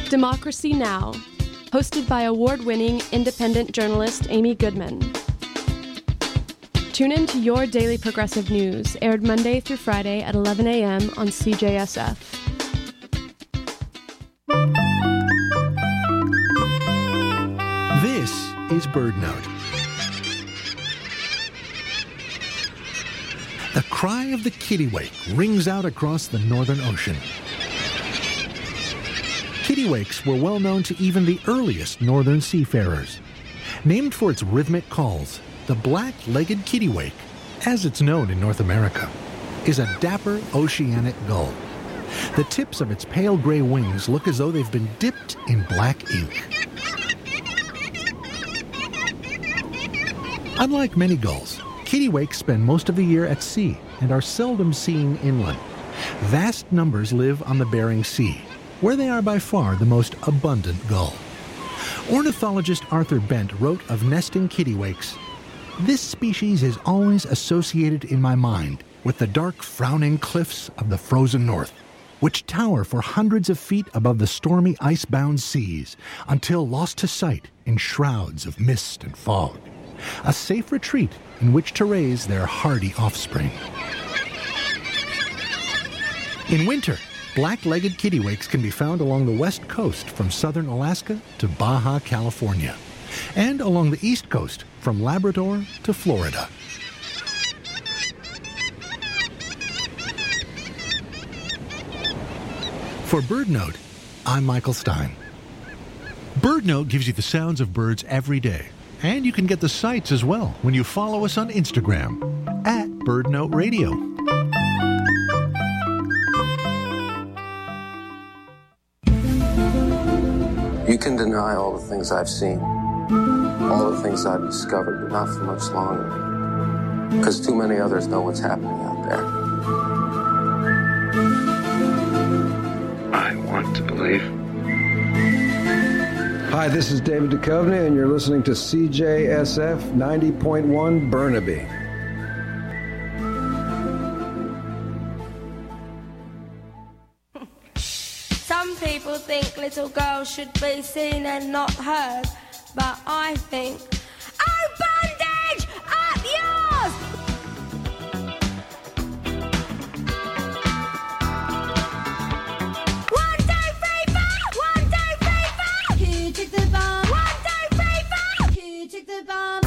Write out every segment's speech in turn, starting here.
Democracy Now!, hosted by award-winning independent journalist Amy Goodman. Tune in to Your Daily Progressive News, aired Monday through Friday at 11 a.m. on CJSF. This is BirdNote. The cry of the kittiwake rings out across the Northern Ocean. Kittiwakes were well known to even the earliest northern seafarers. Named for its rhythmic calls, the black-legged kittiwake, as it's known in North America, is a dapper oceanic gull. The tips of its pale gray wings look as though they've been dipped in black ink. Unlike many gulls, kittiwakes spend most of the year at sea and are seldom seen inland. Vast numbers live on the Bering Sea, where they are by far the most abundant gull. Ornithologist Arthur Bent wrote of nesting kittiwakes, "This species is always associated in my mind with the dark, frowning cliffs of the frozen north, which tower for hundreds of feet above the stormy, ice-bound seas until lost to sight in shrouds of mist and fog. A safe retreat in which to raise their hardy offspring." In winter, black-legged kittiwakes can be found along the west coast from southern Alaska to Baja California, and along the east coast from Labrador to Florida. For BirdNote, I'm Michael Stein. BirdNote gives you the sounds of birds every day, and you can get the sights as well when you follow us on Instagram at BirdNote Radio. You can deny all the things I've seen, all the things I've discovered, but not for much longer, because too many others know what's happening out there. I want to believe. Hi, this is David Duchovny, and you're listening to CJSF 90.1 Burnaby. People think little girls should be seen and not heard, but I think, oh, bondage, up yours! One, two, three, four! One, two, three, four! Who took the bomb? One, two, three, four! Who took the bomb?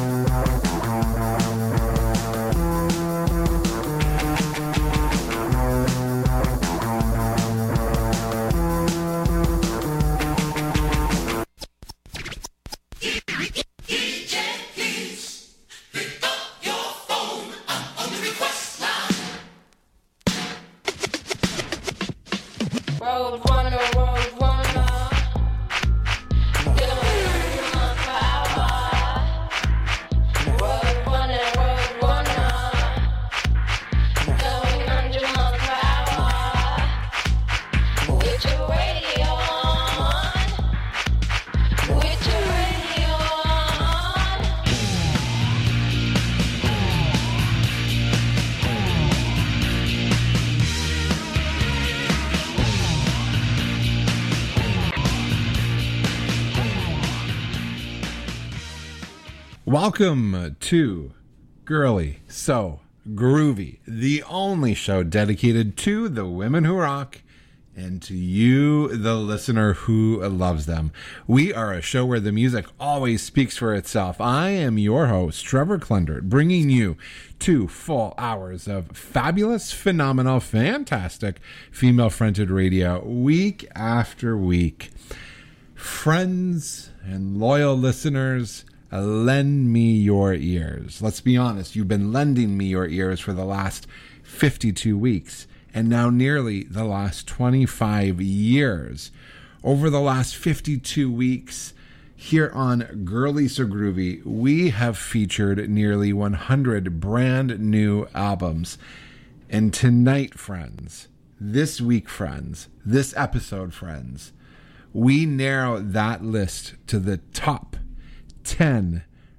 Welcome to Girly So Groovy, the only show dedicated to the women who rock and to you, the listener who loves them. We are a show where the music always speaks for itself. I am your host, Trevor Klendert, bringing you 2 full hours of fabulous, phenomenal, fantastic female-fronted radio week after week. Friends and loyal listeners, lend me your ears. Let's be honest, you've been lending me your ears for the last 52 weeks and now nearly the last 25 years. Over the last 52 weeks here on Girly So Groovy, we have featured nearly 100 brand new albums. And tonight, friends, this week, friends, this episode, friends, we narrow that list to the top 10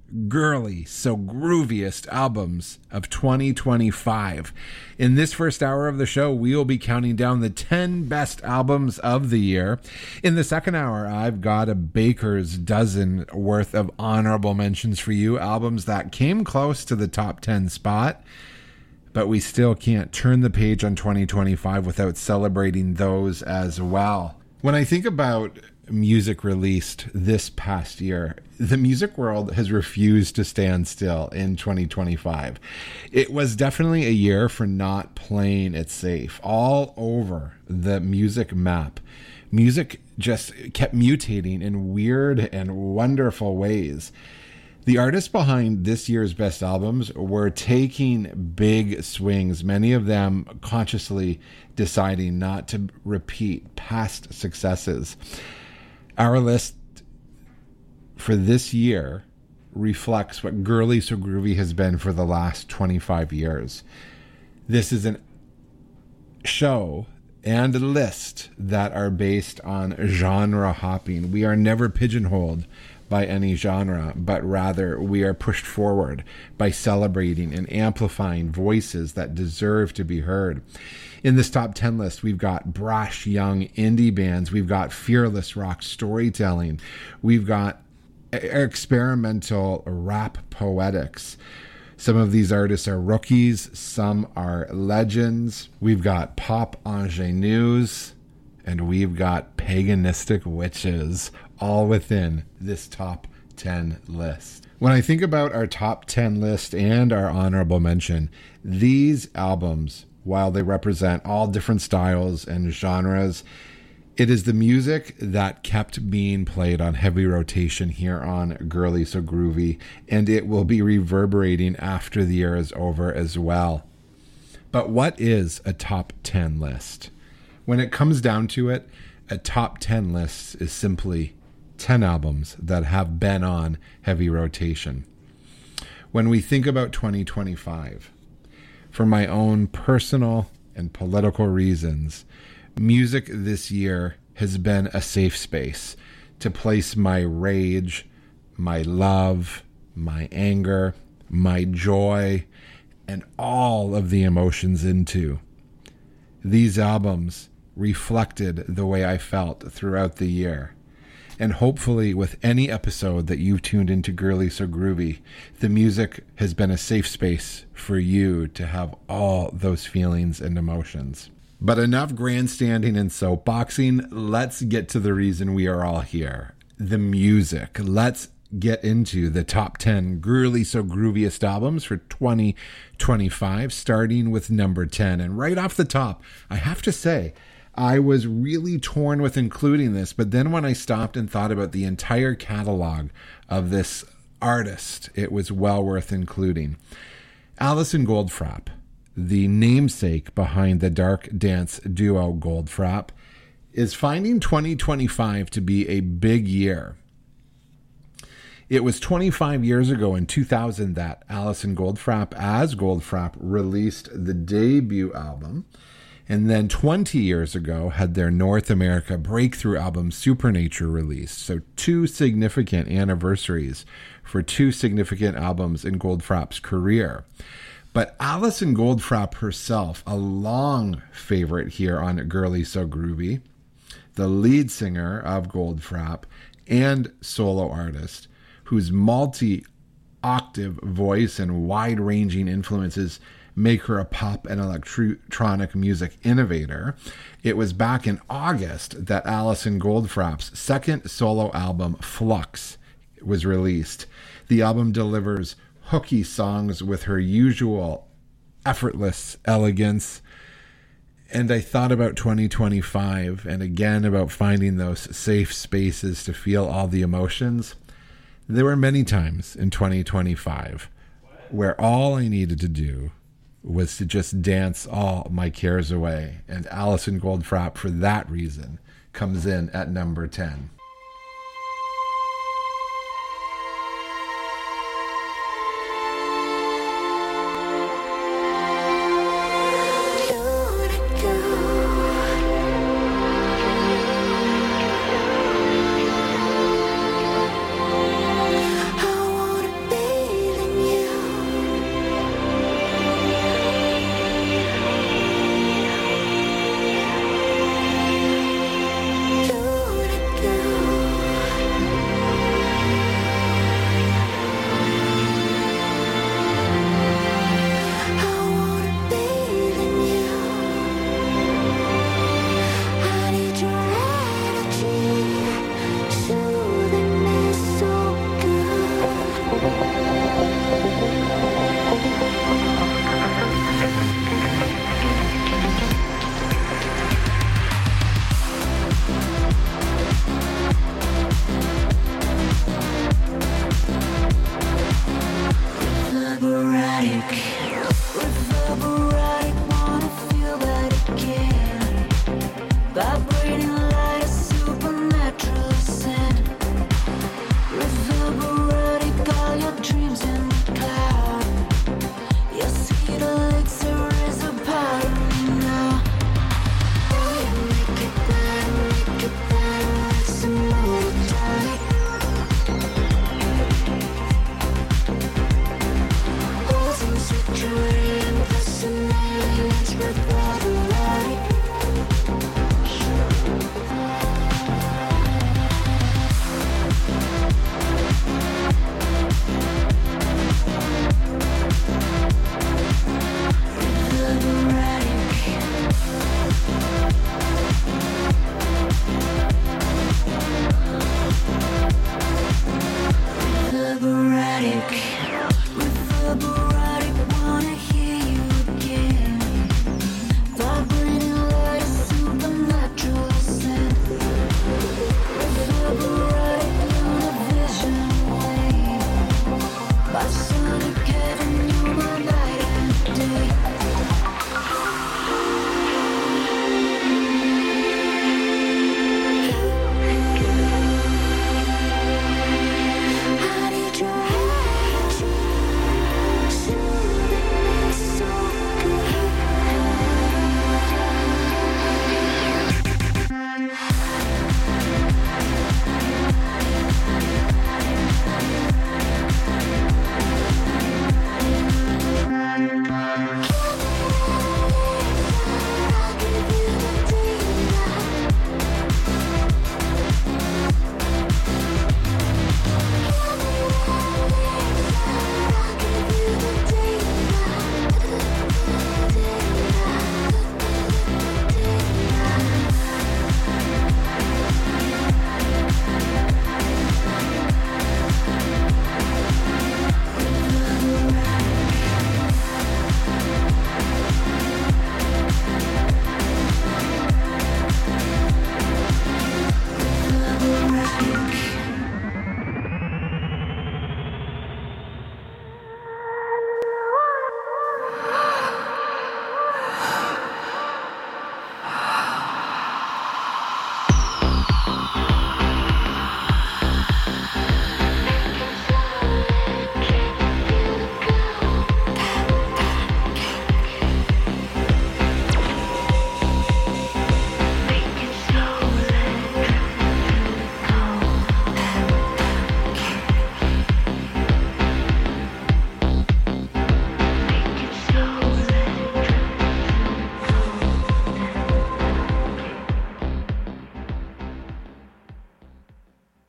girly, so grooviest albums of 2025. In this first hour of the show, we will be counting down the 10 best albums of the year. In the second hour, I've got a baker's dozen worth of honorable mentions for you, albums that came close to the top 10 spot, but we still can't turn the page on 2025 without celebrating those as well. When I think about music released this past year, the music world has refused to stand still in 2025. It was definitely a year for not playing it safe. All over the music map, music just kept mutating in weird and wonderful ways. The artists behind this year's best albums were taking big swings, many of them consciously deciding not to repeat past successes. Our list for this year reflects what Girly So Groovy has been for the last 25 years. This is a show and a list that are based on genre hopping. We are never pigeonholed by any genre, but rather we are pushed forward by celebrating and amplifying voices that deserve to be heard. In this top 10 list, we've got brash young indie bands, we've got fearless rock storytelling, we've got experimental rap poetics. Some of these artists are rookies, some are legends. We've got pop ingenues, and we've got paganistic witches, all within this top 10 list. When I think about our top 10 list and our honorable mention, these albums, while they represent all different styles and genres, it is the music that kept being played on heavy rotation here on Girly So Groovy, and it will be reverberating after the year is over as well. But what is a top 10 list? When it comes down to it, a top 10 list is simply 10 albums that have been on heavy rotation. When we think about 2025, for my own personal and political reasons, music this year has been a safe space to place my rage, my love, my anger, my joy, and all of the emotions into. These albums reflected the way I felt throughout the year. And hopefully with any episode that you've tuned into Girly So Groovy, the music has been a safe space for you to have all those feelings and emotions. But enough grandstanding and soapboxing. Let's get to the reason we are all here. The music. Let's get into the top 10 Girly So Grooviest albums for 2025, starting with number 10. And right off the top, I have to say, I was really torn with including this, but then when I stopped and thought about the entire catalog of this artist, it was well worth including. Alison Goldfrapp, the namesake behind the dark dance duo Goldfrapp, is finding 2025 to be a big year. It was 25 years ago in 2000 that Alison Goldfrapp, as Goldfrapp, released the debut album. And then 20 years ago had their North America breakthrough album Supernature released. So 2 significant anniversaries for 2 significant albums in Goldfrapp's career. But Alison Goldfrapp herself, a long favorite here on Girly So Groovy, the lead singer of Goldfrapp and solo artist, whose multi-octave voice and wide-ranging influences make her a pop and electronic music innovator. It was back in August that Alison Goldfrapp's second solo album, Flux, was released. The album delivers hooky songs with her usual effortless elegance. And I thought about 2025 and again about finding those safe spaces to feel all the emotions. There were many times in 2025 where all I needed to do was to just dance all my cares away. And Alison Goldfrapp, for that reason, comes in at number 10. I wanna be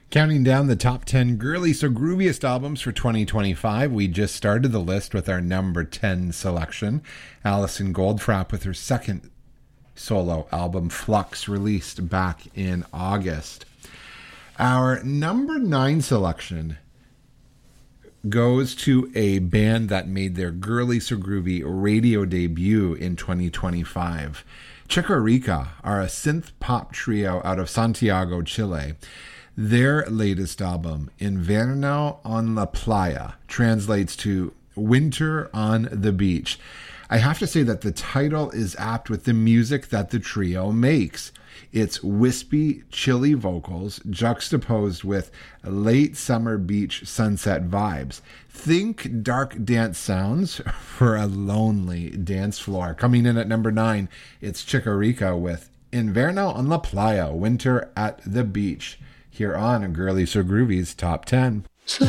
Counting down the top 10 girly so grooviest albums for 2025, we just started the list with our number 10 selection. Alison Goldfrapp with her second solo album, Flux, released back in August. Our number 9 selection goes to a band that made their girly so groovy radio debut in 2025. Chica Rica are a synth pop trio out of Santiago, Chile. Their latest album, Invierno en la Playa, translates to Winter on the Beach. I have to say that the title is apt with the music that the trio makes. It's wispy, chilly vocals juxtaposed with late summer beach sunset vibes. Think dark dance sounds for a lonely dance floor. Coming in at number 9, it's Chica Rica with Invierno en la Playa, Winter at the Beach, here on Girly So Groovy's Top 10.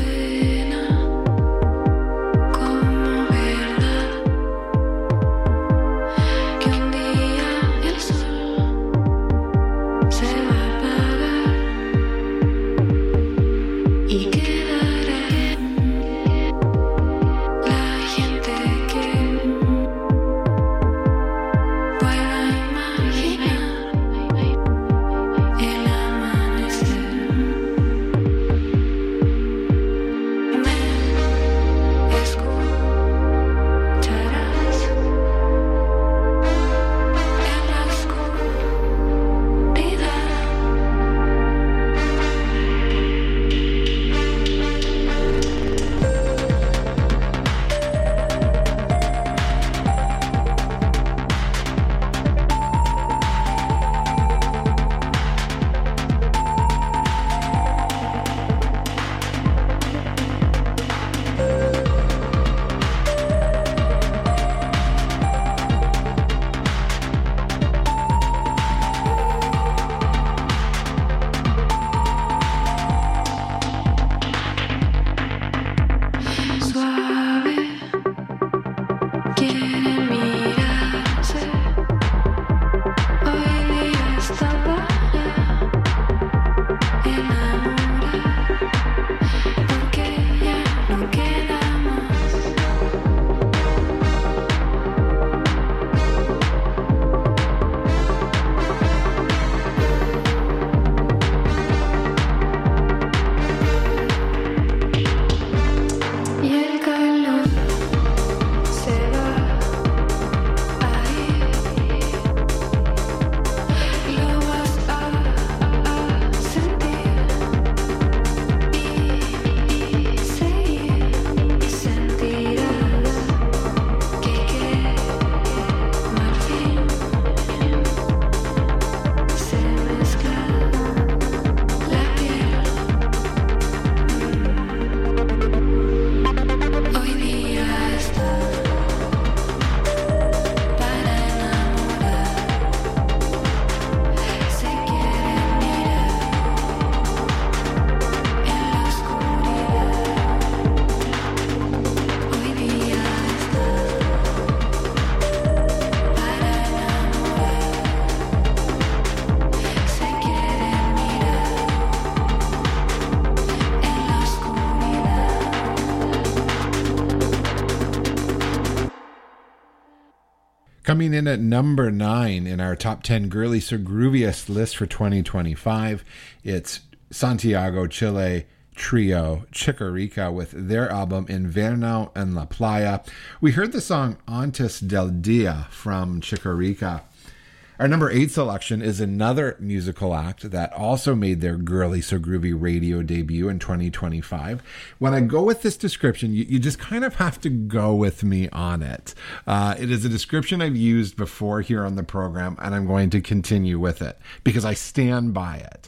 Coming in at number 9 in our top 10 girly so grooviest list for 2025, it's Santiago, Chile trio Chica Rica with their album Invierno en la Playa. We heard the song Antes del Dia from Chica Rica. Our number 8 selection is another musical act that also made their girly so groovy radio debut in 2025. When I go with this description, you just kind of have to go with me on it. It is a description I've used before here on the program, and I'm going to continue with it because I stand by it.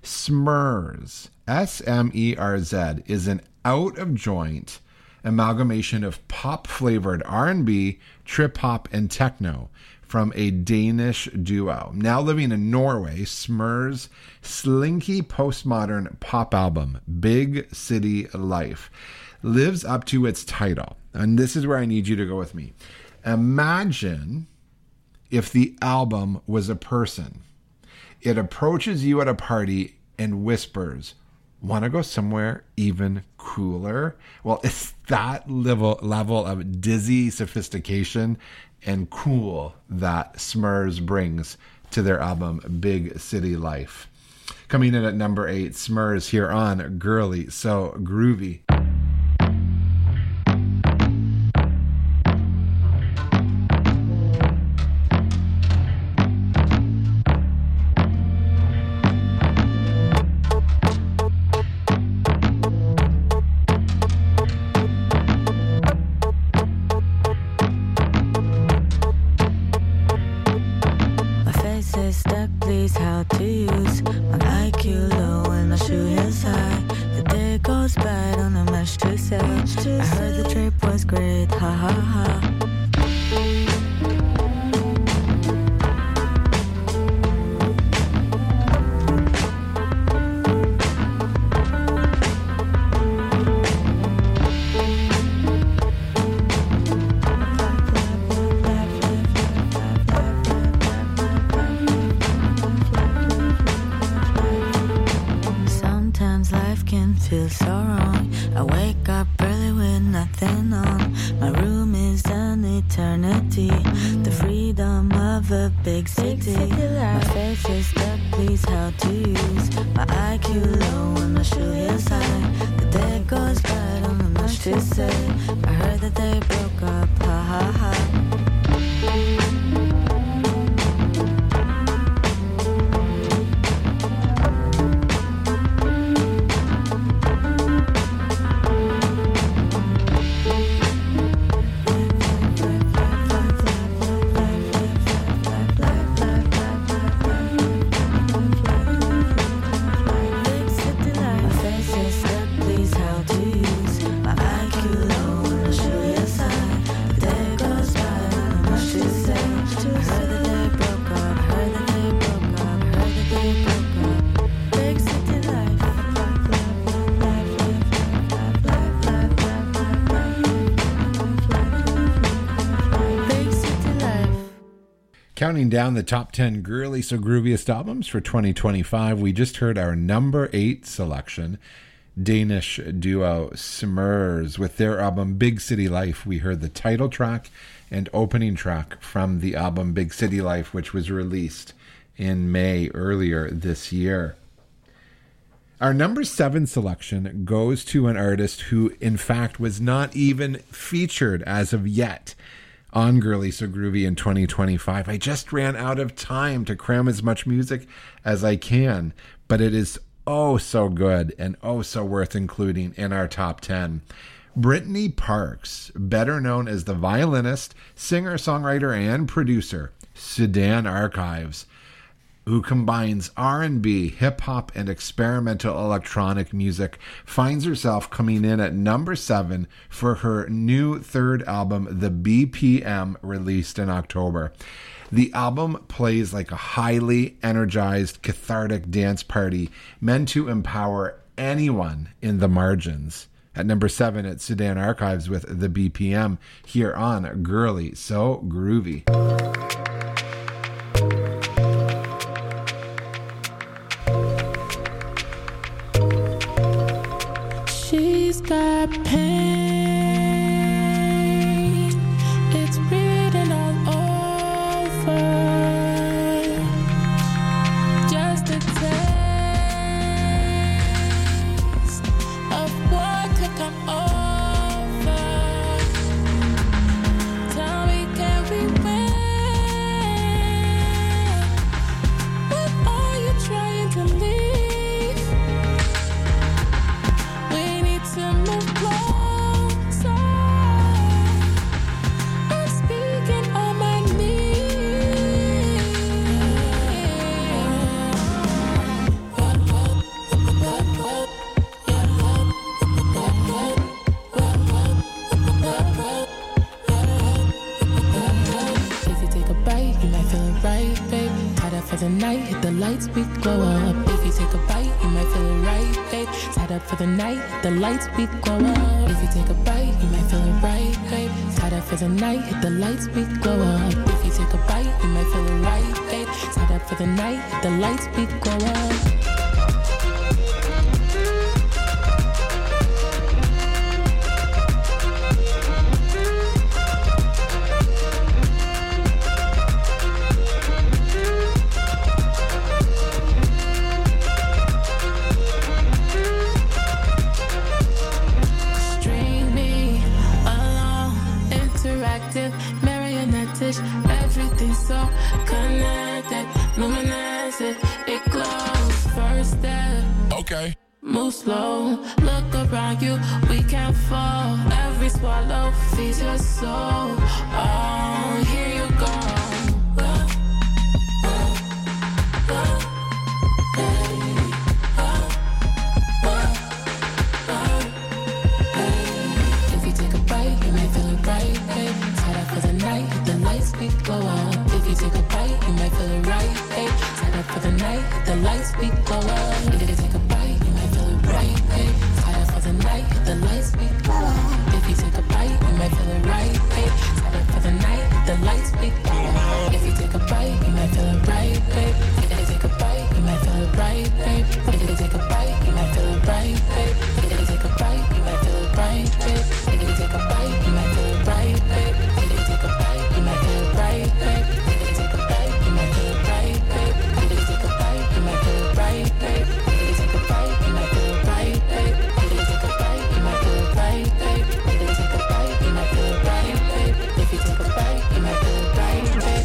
Smerz, S-M-E-R-Z, is an out-of-joint amalgamation of pop-flavored R&B, trip-hop, and techno from a Danish duo. Now living in Norway, Smerz' slinky postmodern pop album, Big City Life, lives up to its title. And this is where I need you to go with me. Imagine if the album was a person. It approaches you at a party and whispers, Want to go somewhere even cooler? Well, it's that level of dizzy sophistication and cool that Smurs brings to their album Big City Life. Coming in at number 8, Smurs here on Girly So Groovy. Counting down the top 10 Girly So Grooviest albums for 2025, we just heard our number 8 selection, Danish duo Smurs. With their album Big City Life, we heard the title track and opening track from the album Big City Life, which was released in May earlier this year. Our number 7 selection goes to an artist who, in fact, was not even featured as of yet on Girly So Groovy in 2025. I just ran out of time to cram as much music as I can, but it is oh so good and oh so worth including in our top 10. Brittany Parks, better known as the violinist, singer, songwriter, and producer, Sedan Archives, who combines R&B, hip-hop, and experimental electronic music, finds herself coming in at number 7 for her new third album, The BPM, released in October. The album plays like a highly energized, cathartic dance party meant to empower anyone in the margins. At number 7, it's Sedan Archives with The BPM here on Girly So Groovy. She's got pain, it's written all over, just a taste of what could come over. Tell me, can we win? What are you trying to leave? To move closer, I'm speaking on my knees. If you take a bite, you might feel it right, babe. Tied up for the night, hit the lights, we glow up. If you take a bite, you might feel it right, babe. Tied up for the night, the lights we glow up. If you take a bite, you might feel it right, babe. Tied up for the night, hit the lights we glow up. If you take a bite, you might feel it right, babe. Tied up for the night, the lights we glow up. so connected, luminescent, it glows. First step, Okay. move slow, look around you, we can't fall. Every swallow feeds your soul. Oh, here you go. If you take a bite, you might feel it right, babe. Tied up for the night, hit the lights, we go up. If you take a bite, you might feel it right, babe. Tied up for the night, hit the lights, we go up. If you take a bite, you might feel it right, babe. Tied up for the night, hit the lights, we go up. If you take a bite, you might feel it right, babe. Tied up for the night, hit the lights, we go up. If you take a bite, you might feel it right, babe. If you take a bite, you might feel it right, babe. If you take a bite, you might feel it right, babe. If you take a bite, you might feel it right, babe. If you take a bite, you might feel it right, babe. If you take a bite, you might feel it right, babe. If you take a bite, you might feel it right, babe. If you take a bite, you might feel it right, babe. If you take a bite, you might feel it right, babe. If you take a bite, you might feel it right, babe. If you take a bite, you might feel it right, babe. If you take a bite, you might feel it right, babe.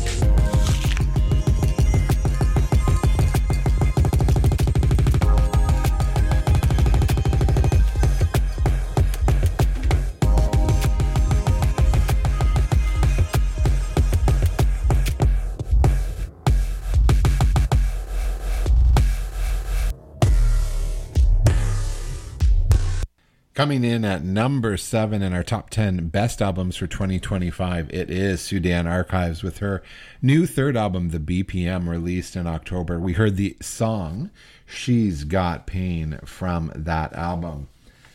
Coming in at number 7 in our top 10 best albums for 2025, it is Sudan Archives with her new third album, The BPM, released in October. We heard the song She's Got Pain from that album.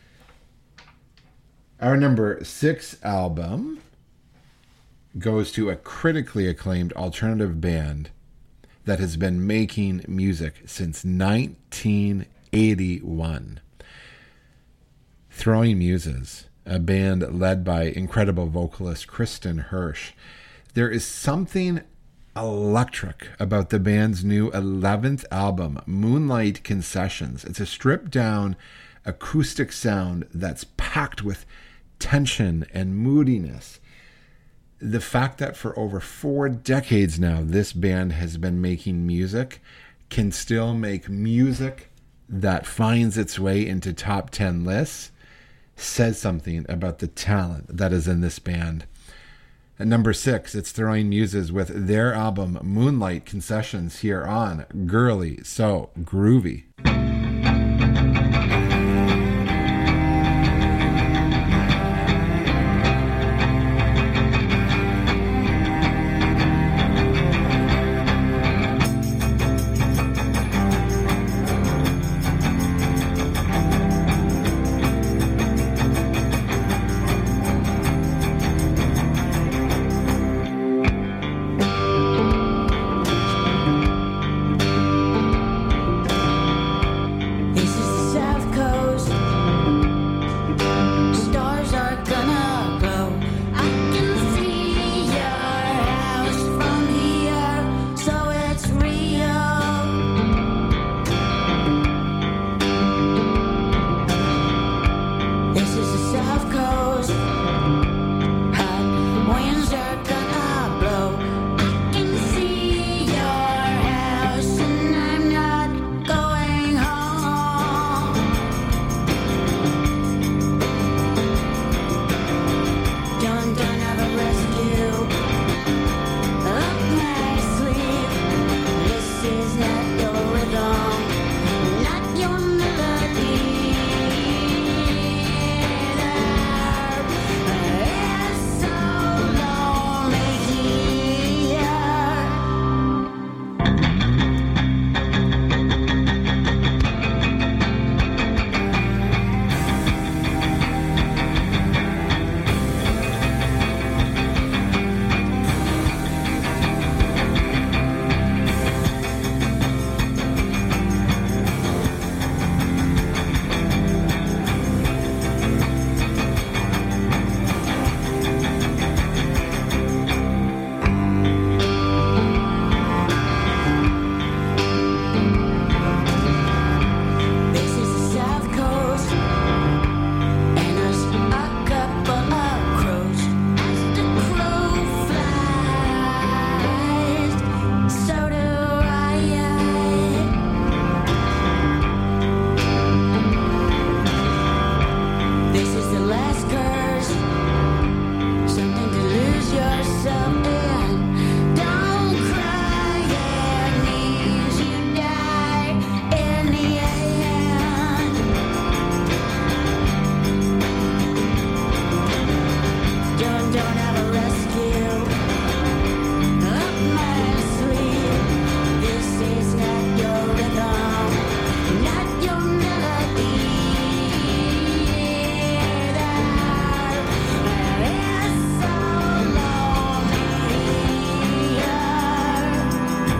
Our number 6 album goes to a critically acclaimed alternative band that has been making music since 1981. Throwing Muses, a band led by incredible vocalist Kristen Hirsch. There is something electric about the band's new 11th album, Moonlight Concessions. It's a stripped-down acoustic sound that's packed with tension and moodiness. The fact that for over 4 decades now, this band has been making music, can still make music that finds its way into top 10 lists, says something about the talent that is in this band. At number 6, it's Throwing Muses with their album Moonlight Concessions here on Girly So Groovy.